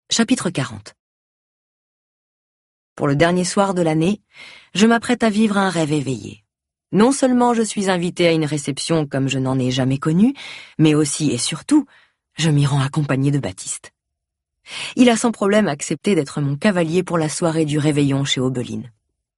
Chapitre 40. Pour le dernier soir de l'année, je m'apprête à vivre un rêve éveillé. Non seulement je suis invitée à une réception comme je n'en ai jamais connue, mais aussi et surtout, je m'y rends accompagnée de Baptiste. Il a sans problème accepté d'être mon cavalier pour la soirée du réveillon chez Aubelyne.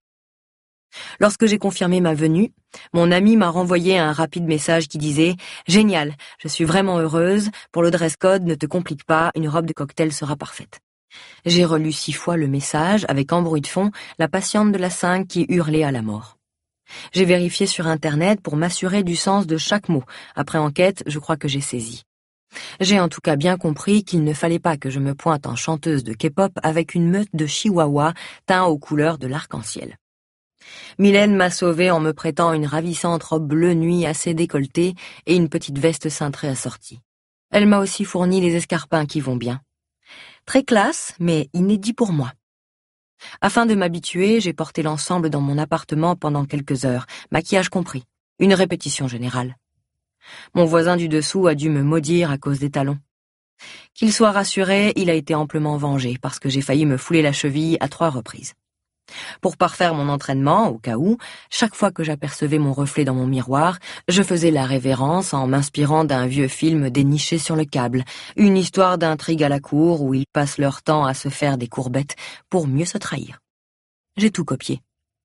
Lorsque j'ai confirmé ma venue, mon ami m'a renvoyé un rapide message qui disait « Génial, je suis vraiment heureuse, pour le dress code, ne te complique pas, une robe de cocktail sera parfaite. » J'ai relu 6 fois le message, avec en bruit de fond, la patiente de la 5 qui hurlait à la mort. J'ai vérifié sur Internet pour m'assurer du sens de chaque mot. Après enquête, je crois que j'ai saisi. J'ai en tout cas bien compris qu'il ne fallait pas que je me pointe en chanteuse de K-pop avec une meute de chihuahuas teints aux couleurs de l'arc-en-ciel. Mylène m'a sauvée en me prêtant une ravissante robe bleu nuit assez décolletée et une petite veste cintrée assortie. Elle m'a aussi fourni les escarpins qui vont bien. Très classe, mais inédit pour moi. Afin de m'habituer, j'ai porté l'ensemble dans mon appartement pendant quelques heures, maquillage compris, une répétition générale. Mon voisin du dessous a dû me maudire à cause des talons. Qu'il soit rassuré, il a été amplement vengé parce que j'ai failli me fouler la cheville à 3 reprises. Pour parfaire mon entraînement, au cas où, chaque fois que j'apercevais mon reflet dans mon miroir, je faisais la révérence en m'inspirant d'un vieux film déniché sur le câble, une histoire d'intrigue à la cour où ils passent leur temps à se faire des courbettes pour mieux se trahir. J'ai tout copié.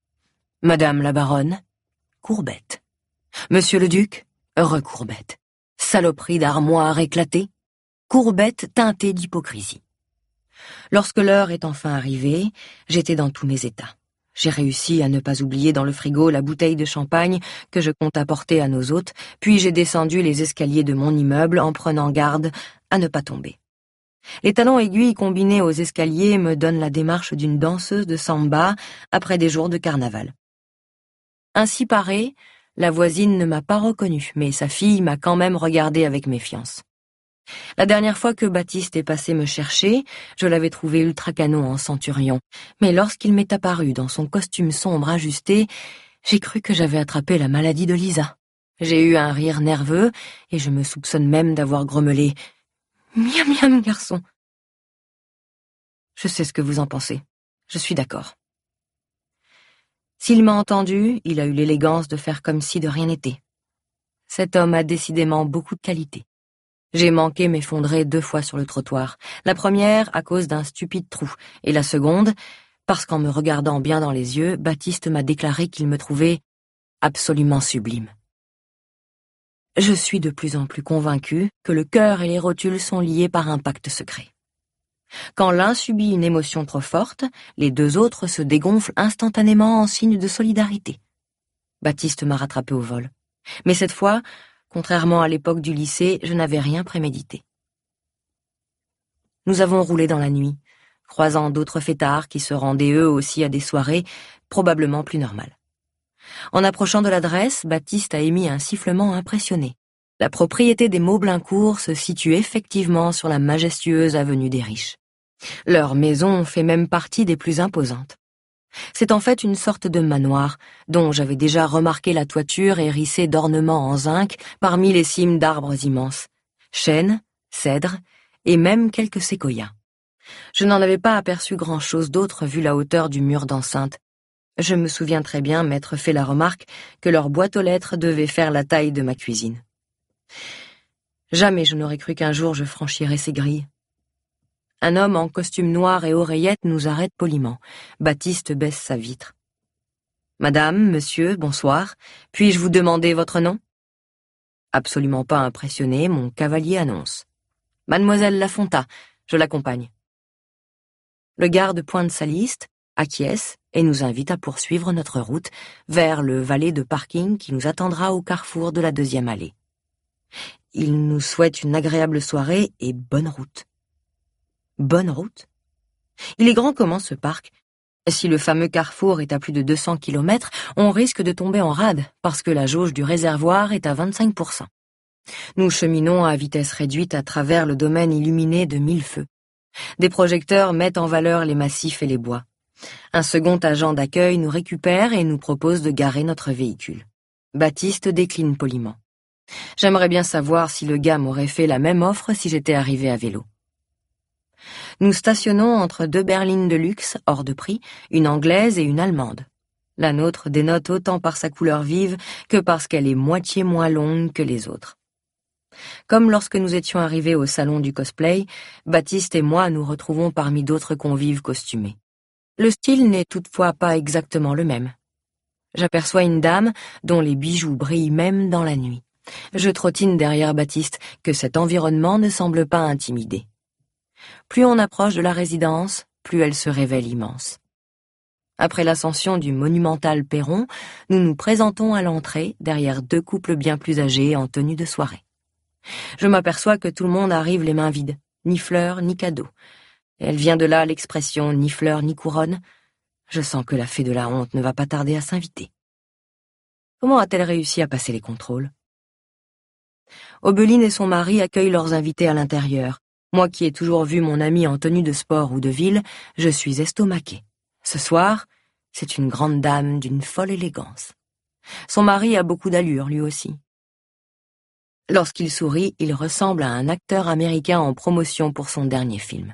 Madame la baronne, courbette. Monsieur le duc, recourbette. Saloperie d'armoire éclatée, courbette teintée d'hypocrisie. Lorsque l'heure est enfin arrivée, j'étais dans tous mes états. J'ai réussi à ne pas oublier dans le frigo la bouteille de champagne que je compte apporter à nos hôtes, puis j'ai descendu les escaliers de mon immeuble en prenant garde à ne pas tomber. Les talons aiguilles combinés aux escaliers me donnent la démarche d'une danseuse de samba après des jours de carnaval. Ainsi parée, la voisine ne m'a pas reconnue, mais sa fille m'a quand même regardée avec méfiance. La dernière fois que Baptiste est passé me chercher, je l'avais trouvé ultra canon en centurion, mais lorsqu'il m'est apparu dans son costume sombre ajusté, j'ai cru que j'avais attrapé la maladie de Lisa. J'ai eu un rire nerveux, et je me soupçonne même d'avoir grommelé « Miam miam, garçon !» Je sais ce que vous en pensez. Je suis d'accord. S'il m'a entendu, il a eu l'élégance de faire comme si de rien n'était. Cet homme a décidément beaucoup de qualités. J'ai manqué m'effondrer 2 fois sur le trottoir. La première à cause d'un stupide trou, et la seconde parce qu'en me regardant bien dans les yeux, Baptiste m'a déclaré qu'il me trouvait absolument sublime. Je suis de plus en plus convaincue que le cœur et les rotules sont liés par un pacte secret. Quand l'un subit une émotion trop forte, les 2 autres se dégonflent instantanément en signe de solidarité. Baptiste m'a rattrapé au vol. Mais cette fois, contrairement à l'époque du lycée, je n'avais rien prémédité. Nous avons roulé dans la nuit, croisant d'autres fêtards qui se rendaient eux aussi à des soirées probablement plus normales. En approchant de l'adresse, Baptiste a émis un sifflement impressionné. La propriété des Maublincourt se situe effectivement sur la majestueuse avenue des Riches. Leur maison fait même partie des plus imposantes. C'est en fait une sorte de manoir, dont j'avais déjà remarqué la toiture hérissée d'ornements en zinc parmi les cimes d'arbres immenses, chênes, cèdres et même quelques séquoias. Je n'en avais pas aperçu grand-chose d'autre vu la hauteur du mur d'enceinte. Je me souviens très bien m'être fait la remarque que leur boîte aux lettres devait faire la taille de ma cuisine. Jamais je n'aurais cru qu'un jour je franchirais ces grilles. Un homme en costume noir et oreillette nous arrête poliment. Baptiste baisse sa vitre. « Madame, monsieur, bonsoir. Puis-je vous demander votre nom ?» Absolument pas impressionné, mon cavalier annonce. « Mademoiselle Lafonta, je l'accompagne. » Le garde pointe sa liste, acquiesce et nous invite à poursuivre notre route vers le valet de parking qui nous attendra au carrefour de la 2e allée. Il nous souhaite une agréable soirée et bonne route. Bonne route. Il est grand comment ce parc. Si le fameux carrefour est à plus de 200 km, on risque de tomber en rade parce que la jauge du réservoir est à 25%. Nous cheminons à vitesse réduite à travers le domaine illuminé de 1000 feux. Des projecteurs mettent en valeur les massifs et les bois. Un second agent d'accueil nous récupère et nous propose de garer notre véhicule. Baptiste décline poliment. J'aimerais bien savoir si le gars m'aurait fait la même offre si j'étais arrivé à vélo. Nous stationnons entre 2 berlines de luxe, hors de prix, une anglaise et une allemande. La nôtre dénote autant par sa couleur vive que parce qu'elle est moitié moins longue que les autres. Comme lorsque nous étions arrivés au salon du cosplay, Baptiste et moi nous retrouvons parmi d'autres convives costumés. Le style n'est toutefois pas exactement le même. J'aperçois une dame dont les bijoux brillent même dans la nuit. Je trottine derrière Baptiste, que cet environnement ne semble pas intimider. Plus on approche de la résidence, plus elle se révèle immense. Après l'ascension du monumental perron, nous nous présentons à l'entrée, derrière 2 couples bien plus âgés en tenue de soirée. Je m'aperçois que tout le monde arrive les mains vides, ni fleurs, ni cadeaux. Elle vient de là l'expression ni fleurs, ni couronne. Je sens que la fée de la honte ne va pas tarder à s'inviter. Comment a-t-elle réussi à passer les contrôles? Obeline et son mari accueillent leurs invités à l'intérieur. Moi qui ai toujours vu mon ami en tenue de sport ou de ville, je suis estomaquée. Ce soir, c'est une grande dame d'une folle élégance. Son mari a beaucoup d'allure, lui aussi. Lorsqu'il sourit, il ressemble à un acteur américain en promotion pour son dernier film.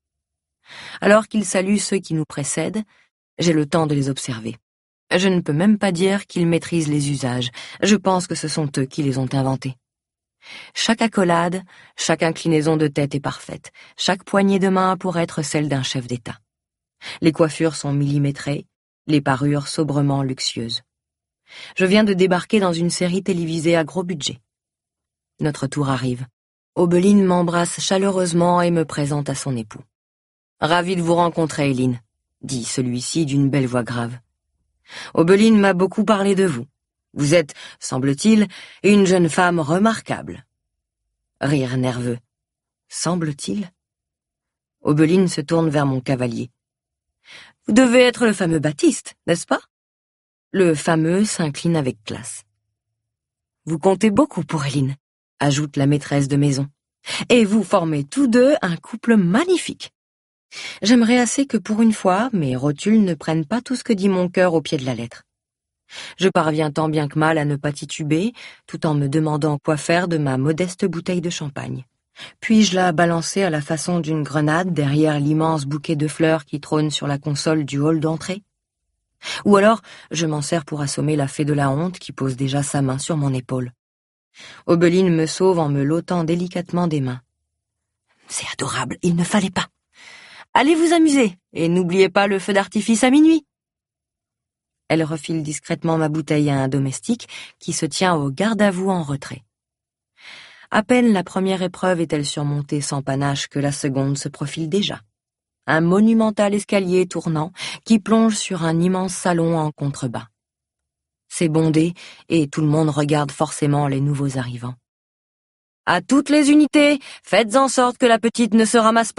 Alors qu'il salue ceux qui nous précèdent, j'ai le temps de les observer. Je ne peux même pas dire qu'ils maîtrisent les usages. Je pense que ce sont eux qui les ont inventés. Chaque accolade, chaque inclinaison de tête est parfaite. Chaque poignée de main pourrait être celle d'un chef d'État. Les coiffures sont millimétrées, les parures sobrement luxueuses. Je viens de débarquer dans une série télévisée à gros budget. Notre tour arrive. Obeline m'embrasse chaleureusement et me présente à son époux. « Ravi de vous rencontrer, Eline », dit celui-ci d'une belle voix grave. « Obeline m'a beaucoup parlé de vous. Vous êtes, semble-t-il, une jeune femme remarquable. » Rire nerveux. « Semble-t-il » Obeline se tourne vers mon cavalier. « Vous devez être le fameux Baptiste, n'est-ce pas ?» Le fameux s'incline avec classe. « Vous comptez beaucoup pour Eline », ajoute la maîtresse de maison. « Et vous formez tous deux un couple magnifique. » J'aimerais assez que pour une fois, mes rotules ne prennent pas tout ce que dit mon cœur au pied de la lettre. Je parviens tant bien que mal à ne pas tituber, tout en me demandant quoi faire de ma modeste bouteille de champagne. Puis-je la balancer à la façon d'une grenade derrière l'immense bouquet de fleurs qui trône sur la console du hall d'entrée? Ou alors, je m'en sers pour assommer la fée de la honte qui pose déjà sa main sur mon épaule. Obeline me sauve en me l'ôtant délicatement des mains. « C'est adorable, il ne fallait pas. Allez vous amuser, et n'oubliez pas le feu d'artifice à minuit. » Elle refile discrètement ma bouteille à un domestique qui se tient au garde-à-vous en retrait. À peine la première épreuve est-elle surmontée sans panache que la seconde se profile déjà. Un monumental escalier tournant qui plonge sur un immense salon en contrebas. C'est bondé et tout le monde regarde forcément les nouveaux arrivants. « À toutes les unités, faites en sorte que la petite ne se ramasse pas. »